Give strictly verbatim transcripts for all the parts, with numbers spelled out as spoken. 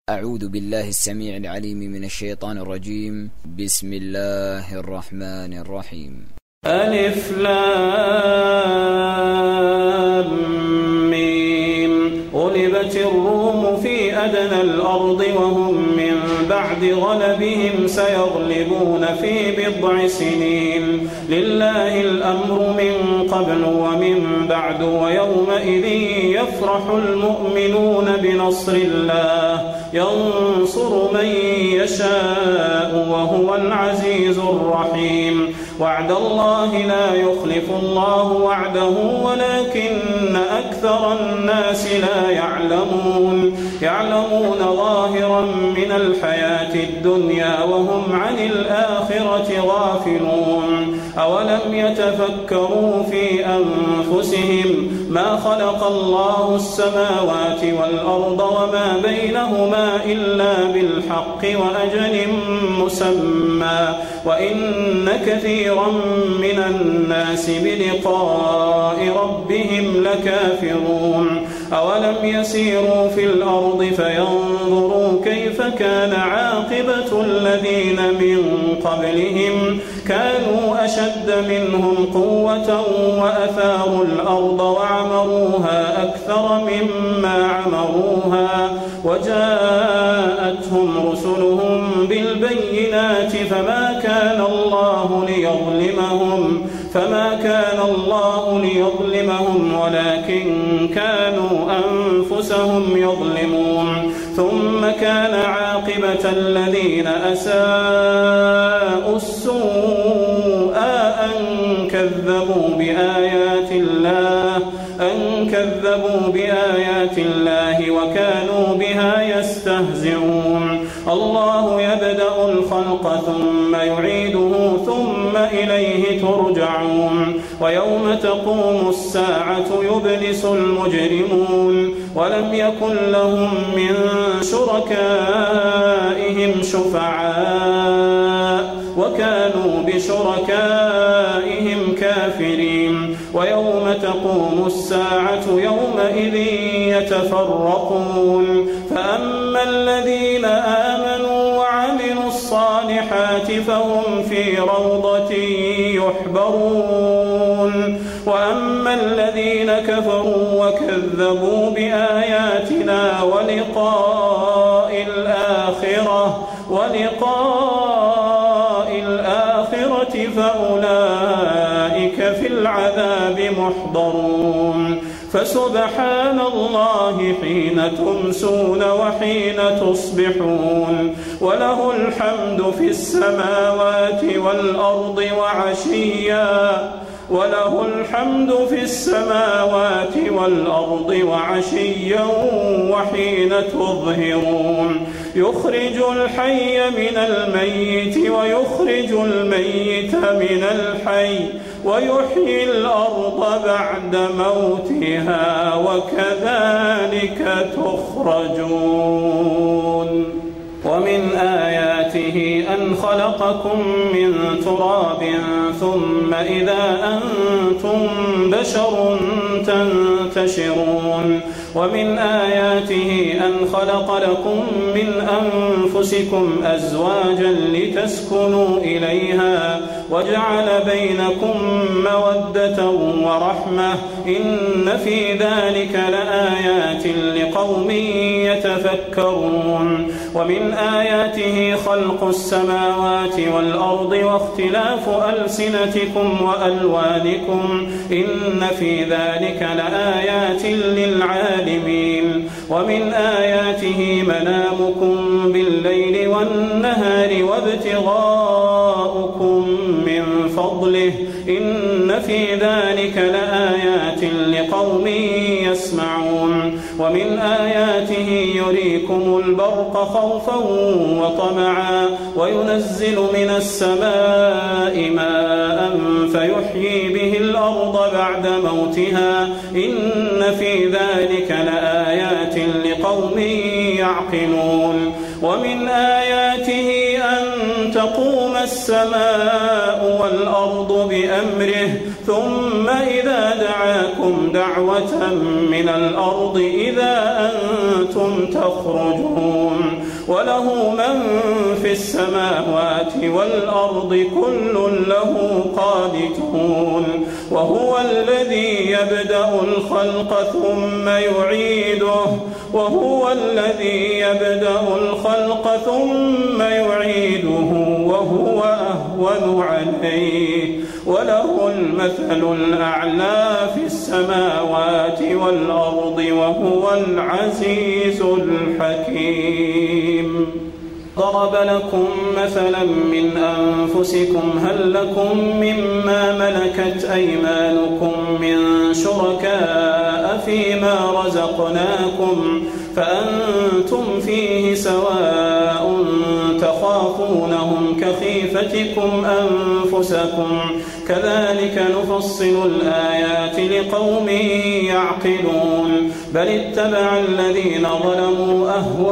أعوذ بالله السميع العليم من الشيطان الرجيم. بسم الله الرحمن الرحيم. ألف لام ميم. غلبت الروم في أدنى الأرض وهم من بعد غلبهم سيغلبون في بضع سنين. لله الأمر من قبل ومن بعد ويومئذ يفرح المؤمنون بنصر الله ينصر من يشاء وهو العزيز الرحيم. وعد الله لا يخلف الله وعده ولكن أكثر الناس لا يعلمون يعلمون ظاهرا من الحياة الدنيا وهم عن الآخرة غافلون. أولم يتفكروا في أنفسهم ما خلق الله السماوات والأرض وما بينهما إلا بالحق وأجل مسمى وإن كثيرا من الناس بلقاء ربهم لكافرون. أولم يسيروا في الأرض فينظروا كيف كان عاقبة الذين من قبلهم كانوا أشد منهم قوة وأثاروا الأرض وعمروها أكثر مما عمروها وجاءتهم رسلهم بالبينات فما كان الله ليظلمهم فما كان الله ليظلمهم ولكن كانوا أنفسهم يظلمون. ثم كان عاقبة الذين أساءوا السوء أن كذبوا بآيات الله أن كذبوا بآيات الله وكانوا بها يستهزئون. الله يبدأ الخلق ثم يعيده ثم إليه ترجعون. ويوم تقوم الساعة يبلس المجرمون ولم يكن لهم من شركائهم شفعاء وكانوا بشركائهم كافرين. ويوم تقوم الساعة يومئذ يتفرقون فأما الذين آمنوا وعملوا الصالحات فهم في روضة يحبرون وأما الذين كفروا وكذبوا بآياتنا ولقاء الآخرة ولقاء الآخرة فأولئك في العذاب محضرون. فسبحان الله حين تمسون وحين تصبحون وله الحمد في السماوات والأرض وعشيا وله الحمد في السماوات والأرض وعشيا وحين تظهرون. يخرج الحي من الميت ويخرج الميت من الحي ويحيي الأرض بعد موتها وكذلك تخرجون. ومن آياته أن خلقكم من تراب ثم إذا أنتم بشر تنتشرون. ومن آياته أن خلق لكم من أنفسكم أزواجا لتسكنوا إليها وجعل بينكم مودة ورحمة إن في ذلك لآيات لقوم يتفكرون. ومن آياته خلق السماوات والأرض واختلاف ألسنتكم وألوانكم إن في ذلك لآيات للعالمين. ومن آياته منامكم بالليل والنهار وابتغاؤكم من فضله إن في ذلك لآيات لقوم يسمعون. ومن آياته يريكم البرق خوفا وطمعا وينزل من السماء ماء فيحيي به الأرض بعد موتها إن في ذلك لآيات لقوم يعقلون. ومن آياته أن تقوم السماء والأرض بأمره ثم إذا دعاكم دعوة من الأرض إذا أنتم تخرجون وله من في السماوات والأرض كل له قانتون وهو الذي يبدأ الخلق ثم يعيده وهو الذي يبدأ الخلق ثم يعيده وهو أهون عليه وله المثل الأعلى في السماوات والأرض وهو العزيز الحكيم. ضرب لكم مثلا من أنفسكم هل لكم مما ملكت أيمانكم من شركاء فيما رزقناكم فأنتم فيه سواء تخافونهم كخيفتكم أنفسكم كذلك نفصل الآيات لقوم يعقلون بل اتبع الذين ظلموا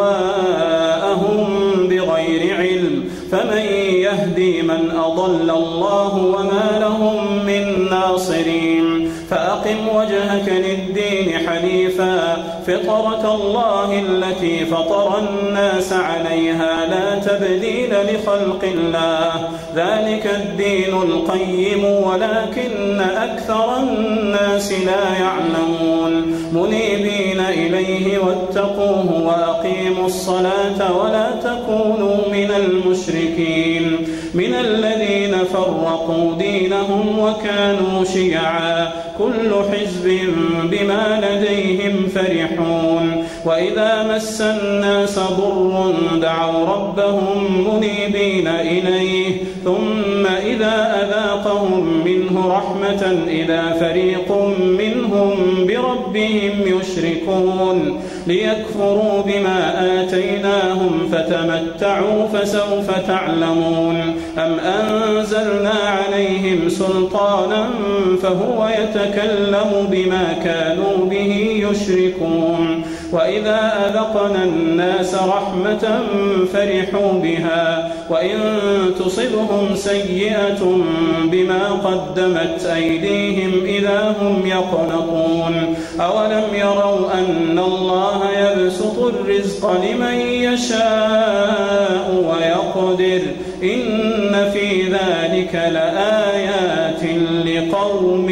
أهواءهم بغير علم فمن يهدي من أضل الله وما لهم من ناصرين فأقم وجهك للدين حنيفا فطرة الله التي فطر الناس عليها لا تبديل لخلق الله ذلك الدين القيم ولكن أكثر الناس لا يعلمون منيبين إليه واتقوه وأقيموا الصلاة ولا تكونوا من المشركين من الذين فرقوا دينهم وكانوا شيعا كل حزب بما لديهم فرحون وإذا مس الناس ضر دعوا ربهم منيبين إليه ثم إذا أذاقهم منه رحمة إذا فريق منهم بربهم يشركون ليكفروا بما آتيناهم فتمتعوا فسوف تعلمون أم أنزلنا عليهم سلطانا فهو يتكلم بما كانوا به يشركون وإذا أذقنا الناس رحمة فرحوا بها وإن تصبهم سيئة بما قدمت أيديهم إذا هم يقنطون أولم يروا أن الله يبسط الرزق لمن يشاء ويقدر إن في ذلك لآيات لقوم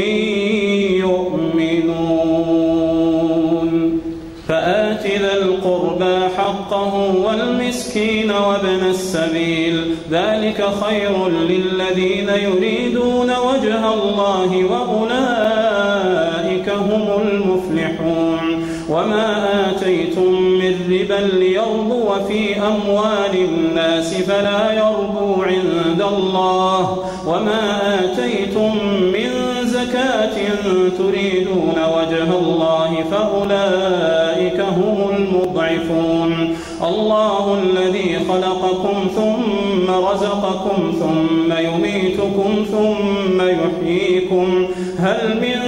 يؤمنون فآت ذا القربى حقه والمسكين وابن السبيل ذلك خير للذين يريدون وجه الله وأولئك هم المفلحون وما آتيتم من ربا ليربو في أموال الناس فلا يربو عند الله وما آتيتم من زكاة تريدون وجه الله فأولئك هم المضعفون الله الذي خلقكم ثم رزقكم ثم يميتكم ثم يحييكم هل من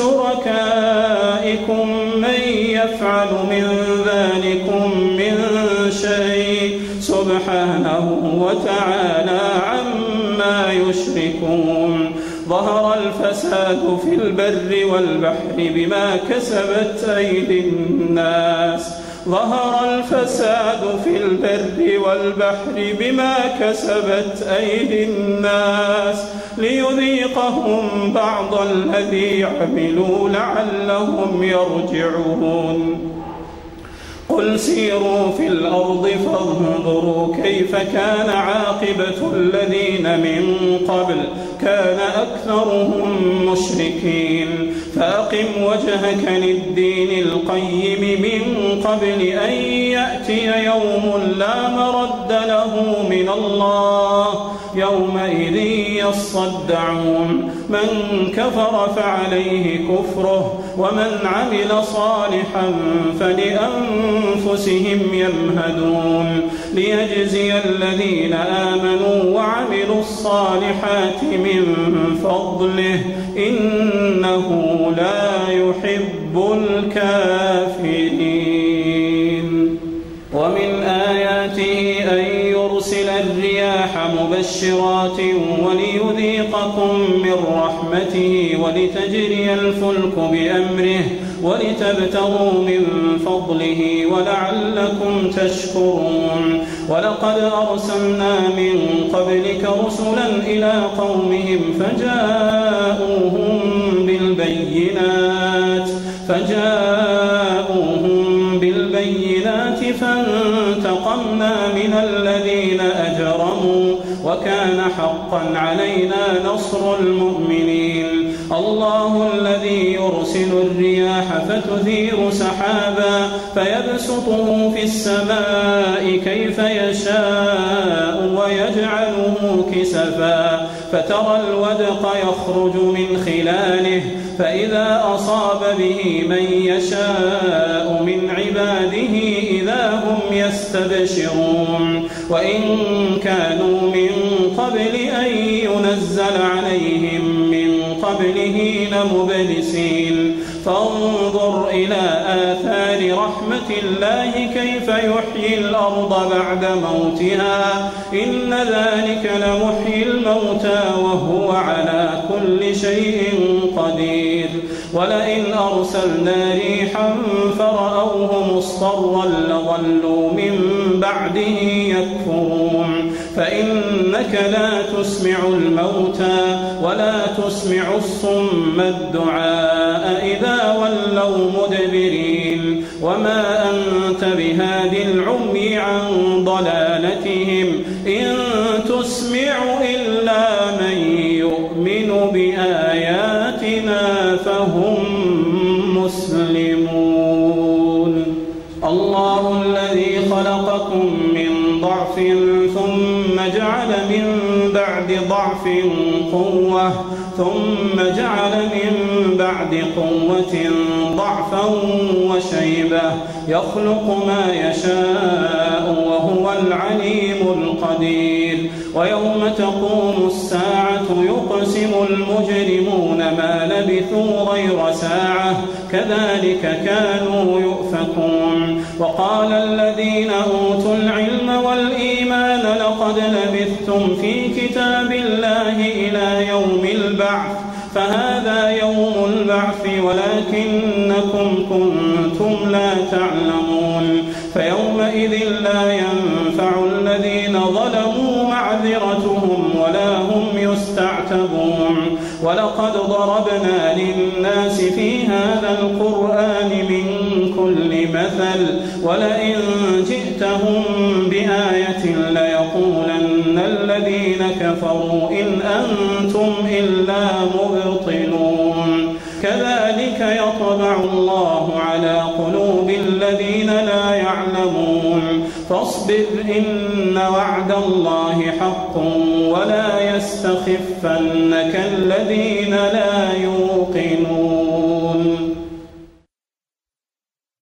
شركائكم من يفعل من ذلكم من شيء سبحانه وتعالى عما يشركون ظهر الفساد في البر والبحر بما كسبت أيدي الناس ظهر الفساد في البر والبحر بما كسبت أيدي الناس ليذيقهم بعض الذي عملوا لعلهم يرجعون قل سيروا في الأرض فانظروا كيف كان عاقبة الذين من قبل كان أكثرهم مشركين فأقم وجهك للدين القيم من قبل أن يأتي يوم لا مرد له من الله يومئذ يصدعون من كفر فعليه كفره ومن عمل صالحا فلأنفسهم يمهدون ليجزي الذين آمنوا وعملوا الصالحات من فضله إنه لا يحب الكافرين ومن آياته أن يرسل الرياح والرياح مبشرات وليذيقكم من رحمته ولتجري الفلك بأمره ولتبتغوا من فضله ولعلكم تشكرون. ولقد أرسلنا من قبلك رسلا إلى قومهم فجاءوهم بالبينات فجاءوهم بالبينات فانتقمنا من الذين أجرموا وكان حقا علينا نصر المؤمنين. الله الذي يرسل الرياح فتثير سحابا فيبسطه في السماء كيف يشاء ويجعله كسفا فترى الودق يخرج من خلاله فإذا أصاب به من يشاء من عباده إذا هم يستبشرون. وإن كانوا من قبل أن ينزل عليهم من قبله لمبلسين. فانظر إلى آثار رحمة الله كيف يحيي الأرض بعد موتها إن ذلك لمحيي الموتى وهو على كل شيء قدير. ولئن أرسلنا ريحا فرأوه مصفرا لظلوا من بعده يكفرون. فإنك لا تسمع الموتى ولا تسمع الصم الدعاء إذا ولوا مدبرين. وما أنت بهاد العمي عن ضلالتهم إن تسمع إلا من يؤمن بآياتنا فهم مسلمون. الله الذي خلقكم من ضعف ثم جعل من بعد ضعف قوة ثم جعل من بعد قوة ضعفا وشيبة يخلق ما يشاء وهو العليم القدير. ويوم تقوم الساعة يقسم المجرمون ما لبثوا غير ساعة كذلك كانوا يؤفكون. وقال الذين أوتوا العلم والإيمان لقد لبثتم في كتاب الله إلى يوم البعث فهذا يوم البعث ولكنكم كنتم لا تعلمون. فيومئذ لا ينفع الذين ظلموا معذرتهم ولا هم يستعتبون. ولقد ضربنا للناس في هذا القرآن من كل مثل ولئن جئتهم بآية ليقولن الذين كفروا إن أنتم إلا مبطلون. كذلك يطبع الله على قلوب الذين لا يعلمون. فاصبر إن وعد الله حق ولا يستخفنك الذين لا يوقنون.